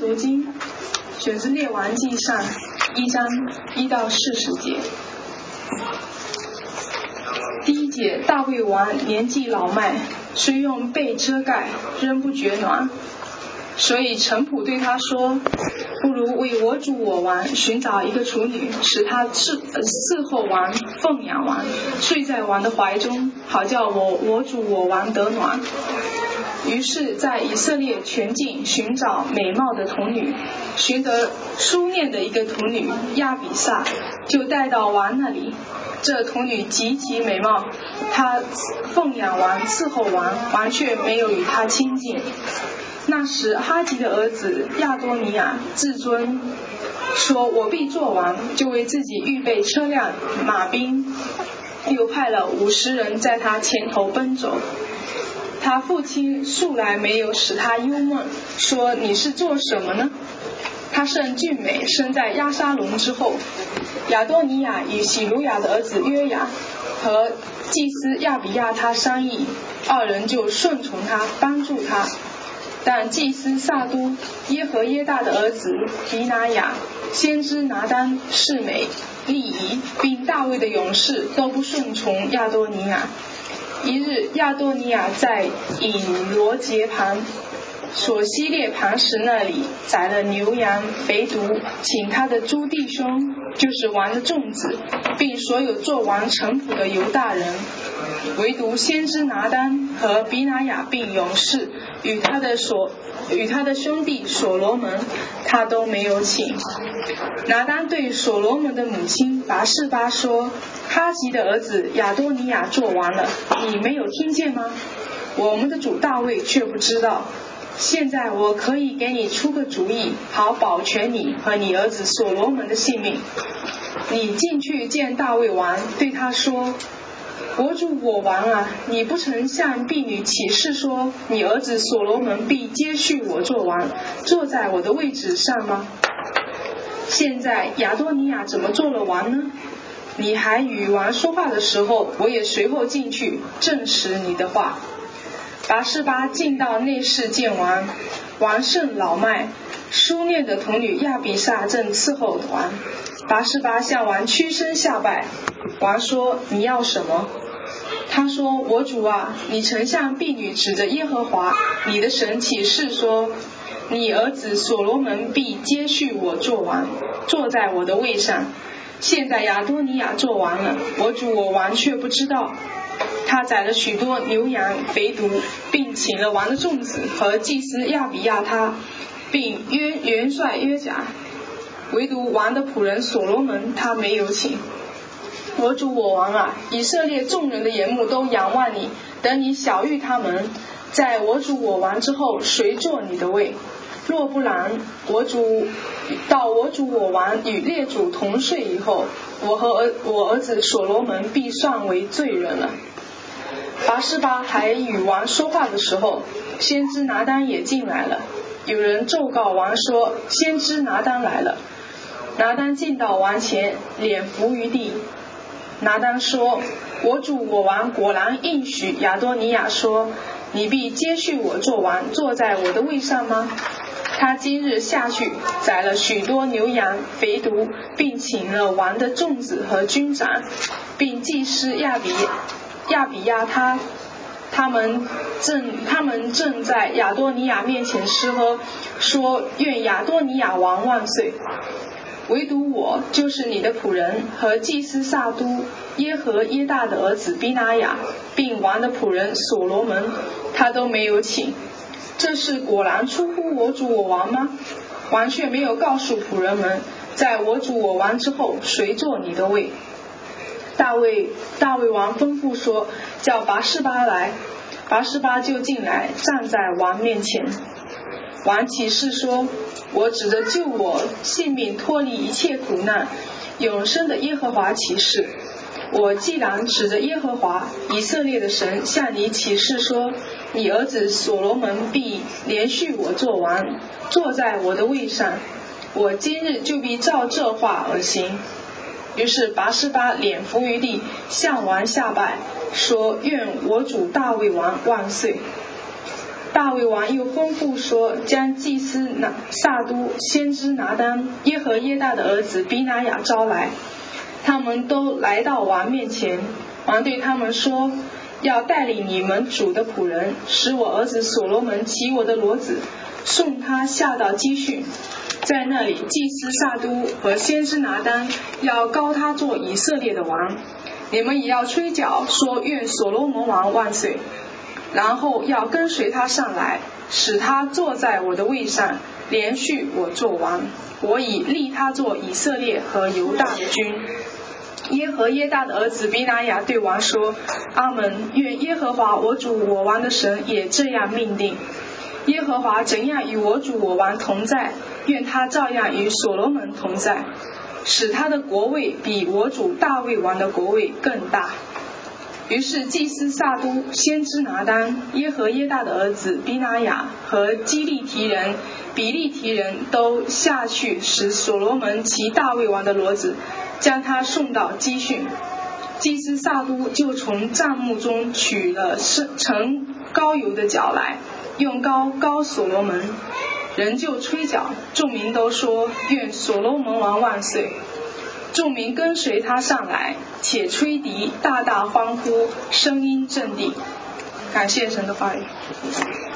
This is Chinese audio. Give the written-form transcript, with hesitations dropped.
读经，选自《列王纪上》1章1到40节。第一节，大卫王年纪老迈，虽用被遮盖，仍不觉暖。所以臣仆对他说，不如为我主我王寻找一个处女，使他伺候王，奉养王，睡在王的怀中，好叫我主我王得暖。于是在以色列全境寻找美貌的童女，寻得书念的一个童女亚比萨，就带到王那里。这童女极其美貌，她奉养王，伺候王，王却没有与她亲近。那时哈吉的儿子亚多尼亚自尊，说我必做王，就为自己预备车辆马兵，又派了50人在他前头奔走。他父亲素来没有使他忧闷，说你是做什么呢？他甚俊美，生在押沙龙之后。亚多尼亚与喜鲁雅的儿子约雅和祭司亚比亚他商议，二人就顺从他，帮助他。但祭司撒都、耶和耶大的儿子比拿雅、先知拿单、示每、利夷，并大卫的勇士都不顺从亚多尼亚。一日，亚多尼亚在以罗结旁所希列磐石那里宰了牛羊肥犊，请他的诸弟兄，就是王的众子，并所有做王臣仆的犹大人，唯独先知拿单和比拿雅并勇士与他的兄弟所罗门，他都没有请。拿单对所罗门的母亲拔示巴说，哈吉的儿子亚多尼亚做王了，你没有听见吗？我们的主大卫却不知道。现在我可以给你出个主意，好保全你和你儿子所罗门的性命。你进去见大卫王，对他说，我主我王啊，你不曾向婢女起誓说，你儿子所罗门必接续我做王，坐在我的位置上吗？现在亚多尼亚怎么做了王呢？你还与王说话的时候，我也随后进去证实你的话。拔示巴进到内室见王，王甚老迈，书念的童女亚比萨正伺候王。拔示巴向王屈身下拜。王说，你要什么？他说，我主啊，你曾向婢女指着耶和华你的神起誓说，你儿子所罗门必接续我做王，坐在我的位上。现在亚多尼亚做王了，我主我王却不知道。他宰了许多牛羊肥犊，并请了王的众子和祭司亚比亚他，并元帅约甲，唯独王的仆人所罗门他没有请。我主我王啊，以色列众人的眼目都仰望你，等你晓谕他们，在我主我王之后，谁坐你的位？若不然，我主我王与列祖同睡以后，我和我儿子所罗门必算为罪人了。拔示巴还与王说话的时候，先知拿单也进来了。有人奏告王说，先知拿单来了。拿单进到王前，脸伏于地。拿单说，我主我王果然应许亚多尼亚说，你必接续我做王，坐在我的位上吗？他今日下去宰了许多牛羊肥犊，并请了王的众子和军长，并祭司亚比亚他们正在亚多尼亚面前吃喝，说愿亚多尼亚王万岁。唯独我，就是你的仆人和祭司撒都、耶和耶大的儿子比拿雅，并王的仆人所罗门，他都没有请。这事果然出乎我主我王吗？王却没有告诉仆人们，在我主我王之后，谁坐你的位？大卫王吩咐说，叫拔示巴来。拔示巴就进来，站在王面前。王起誓说，我指着救我性命脱离一切苦难永生的耶和华起誓，我既然指着耶和华以色列的神向你起誓说，你儿子所罗门必连续我做王，坐在我的位上，我今日就必照这话而行。于是拔示巴脸伏于地，向王下拜，说愿我主大卫王万岁。 大卫王又吩咐说，将祭司撒都、先知拿单、耶和耶大的儿子比拿雅招来。他们都来到王面前，王对他们说，要带领你们主的仆人，使我儿子所罗门骑我的骡子，送他下到基训。在那里，祭司撒都和先知拿单要膏他做以色列的王。你们也要吹角，说愿所罗门王万岁。然后要跟随他上来，使他坐在我的位上，连续我做王。我已立他做以色列和犹大的君。耶和耶大的儿子比拿雅对王说，阿们，愿耶和华我主我王的神也这样命定。耶和华怎样与我主我王同在，愿他照样与所罗门同在，使他的国位比我主大卫王的国位更大。于是祭司撒都、先知拿单、耶和耶大的儿子比拿雅和基利提人、比利提人都下去，使所罗门骑大卫王的骡子，将他送到基训。祭司撒都就从帐幕中取了盛膏油的角来，用膏膏所罗门，人就吹角，众民都说，愿所罗门王万岁。众民跟随他上来，且吹笛，大大欢呼，声音震地。感谢神的话语。